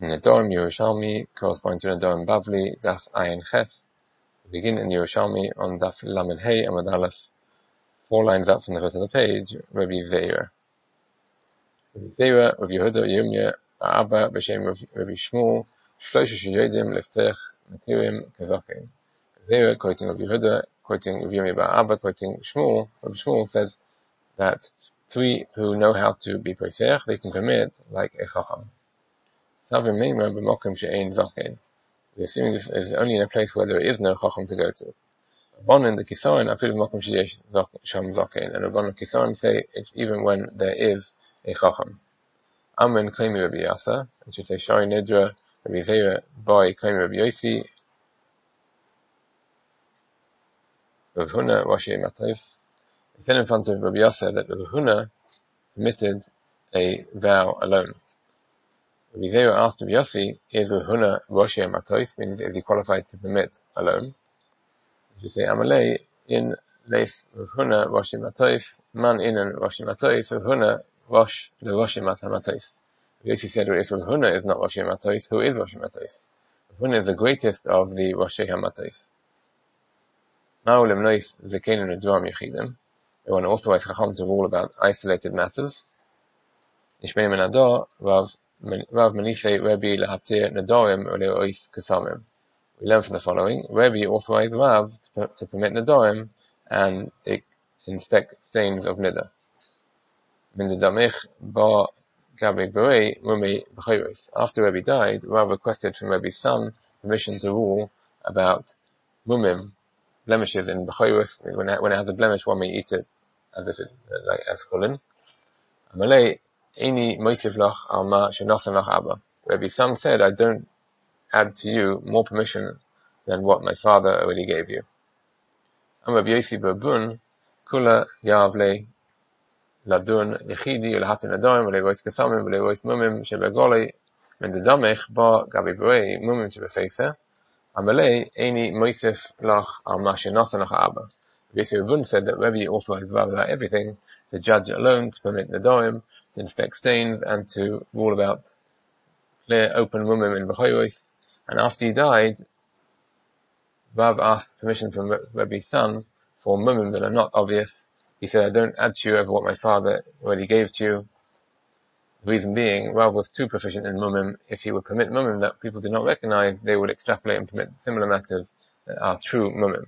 Nedarim Yerushalmi, corresponding to Nedarim Bavli, Daf Ayin Ches. We begin in Yerushalmi on Daf Lamed Hey Amud Aleph, 4 lines up from the foot of the page, Rabbi Zeira. Rabbi Zeira, Rabbi Yehuda, Yirmiyah, Abba, B'Shem Rabbi Shmuel, Shlosha Sheyodim, Leftech, Matirim, Kezakim. Zeira, quoting Rabbi Yehuda, quoting Rabbi Yirmiyah, Abba, quoting Shmuel, Rabbi Shmuel said that 3 who know how to be Pesach, they can commit like a Chacham. Savim Meimah b'mokum she'ein zaken. We're assuming this is only in a place where there is no Chacham to go to. Rabbanan the Kisaron afilu b'mokum she'esh sham zaken, and Rabbanan Kisaron say it's even when there is a Chacham. Amen Kaimi Rabbi Yasa, which is a Shari Nidra Rabbi Zeira by Kaimi Rabbi Yossi, Rav Huna Rashi Matos. It said in front of Rabbi Yasa that Rav Huna permitted a vow alone. Rabbi Zeira asked Rabbi Yossi, is Rav Huna Rosh Matos, means is he qualified to permit alone? You say Amalei in Leif Rav Huna Rosh Matos, man inan Rosh Matos, Rav Huna Rosh the Rosh Matos. Rabbi Yossi said, if Rav Huna is not Rosh Matos, who is Rosh Matos? Rav Huna is the greatest of the Rosh Matos. Ma'olim Nois Zekein Nedarim Yechidim. They want to authorize Chacham to rule about isolated matters. Ishmei Menador Rav Manisei Rebbe Lahatir Nedarim Le'ois Kesamim. We learn from the following: Rebbe authorized Rav to permit Nedarim and inspect stains of Nidar. Min Damich Ba Gabi Berei Mumi B'Chayros. After Rebbe died, Rav requested from Rebbe's son permission to rule about Mumim, blemishes in B'Chayros. When it has a blemish, one may eat it as if it's like as chulin. Amalei Eini Moisiv Lach Alma Shenosan Lach Abba. Rebbe's son said, I don't add to you more permission than what my father already gave you. Am Rabbi Yossi Babun Kula Yavle Ladun Yechidi Ulahatin Nedarim V'Levois Kesamim V'Levois Mumim Shebegolei Min Damech Ba Gabi Berei Mumim Shebefeisa Amalei Eini Moisif Lach Alma Shenosan Lach Abba. Rabbi Yossi Babun said that Rebbe authorized about everything, to judge alone, to permit Nedarim, to inspect stains, and to rule about clear, open mumim in B'Chayros. And after he died, Rav asked permission from Rebbe's son for mumim that are not obvious. He said, I don't add to you over what my father already gave to you. The reason being, Rav was too proficient in mumim. If he would permit mumim that people did not recognize, they would extrapolate and permit similar matters that are true mumim.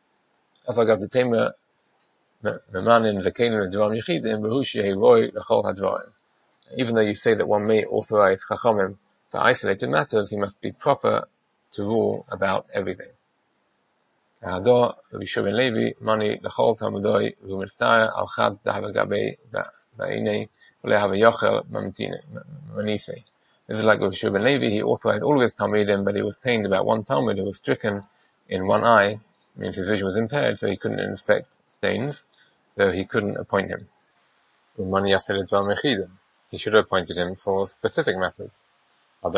Even though you say that one may authorize Chachamim for isolated matters, he must be proper to rule about everything. Rabbi Shimon Levi, Mani L'chol Talmudoi V'U'Mitztaya Al Chad Dahava Gabei V'Inei V'Lehava Yochel Manise. This is like Rabbi Shimon Levi. He authorized all of his Talmudim, but he was pained about one Talmud who was stricken in one eye, means his vision was impaired, so he couldn't inspect stains, so he couldn't appoint him. He should have appointed him for specific matters. The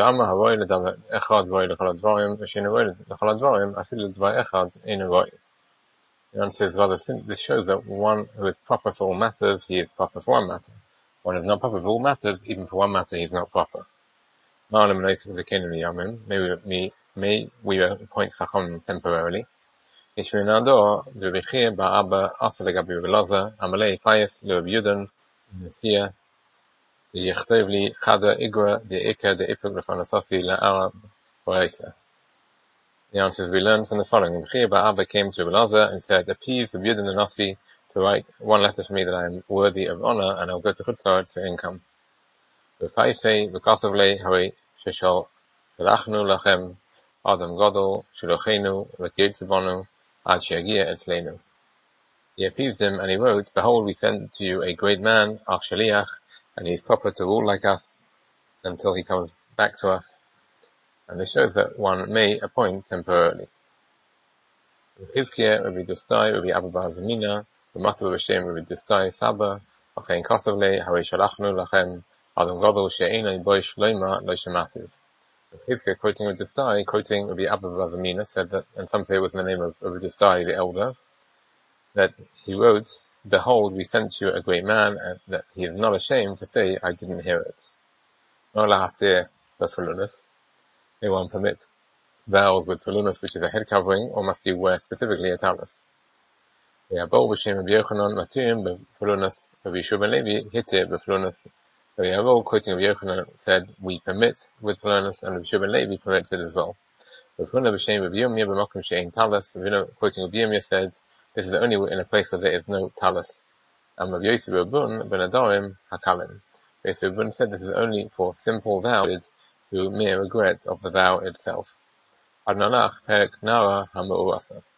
answer is rather simple. This shows that one who is proper for all matters, he is proper for one matter. One who is not proper for all matters, even for one matter, he is not proper. May we appoint Chacham temporarily. The answers we learn from the following. Abba came to Elazar and said, appease the Yudin the Nasi to write one letter for me that I am worthy of honor, and I'll go to Chutzlaret for income. He appeased him and he wrote, behold, we send to you a great man, Al Shaliach, and he is proper to rule like us until he comes back to us. And this shows that one may appoint temporarily. Hizkiah, Rabbi Dustai, Rabbi Abba Bar Zamina, Rabbi B'Shem, Rabbi Dustai, Saba, Achein Kosovle, Harei Shalachnu Lachem, Adam Gadol She'ena Boish Loima Lo Shemativ. Hizkiah, quoting Rabbi Dustai, quoting Rabbi Abba Bar Zamina, said that, and some say it was in the name of Rabbi Dustai, the elder, that he wrote, behold, we sent you a great man, and that he is not ashamed to say, I didn't hear it. b'felunas. May one permit vows with felunus, which is a head covering, or must you wear specifically a talus? V'yabol b'shem Rabbi Yochanan matirim b'felunas, Rabbi Yeshua ben Levi hitir b'felunas. Rabbi Yabol, quoting Rabbi Yochanan, said, we permit with felunus, and Rabbi Yeshua ben Levi permits it as well. Quoting Rabbi Yirmiyah said, this is only in a place where there is no talus. And Rabbi Yosef Rabun ben Adarim hakalim. Yosef Rabun said this is only for simple vows through mere regret of the vow itself. Adnalach Perek Nara HaMe'urasa.